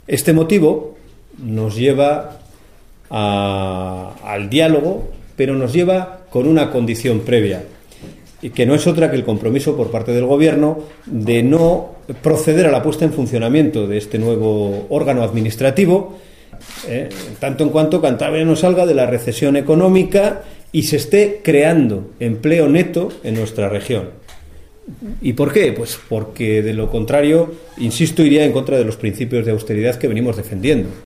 Este motivo nos lleva al diálogo, pero nos lleva con una condición previa, y que no es otra que el compromiso por parte del Gobierno de no proceder a la puesta en funcionamiento de este nuevo órgano administrativo, tanto en cuanto Cantabria no salga de la recesión económica y se esté creando empleo neto en nuestra región. ¿Y por qué? Pues porque de lo contrario, insisto, iría en contra de los principios de austeridad que venimos defendiendo.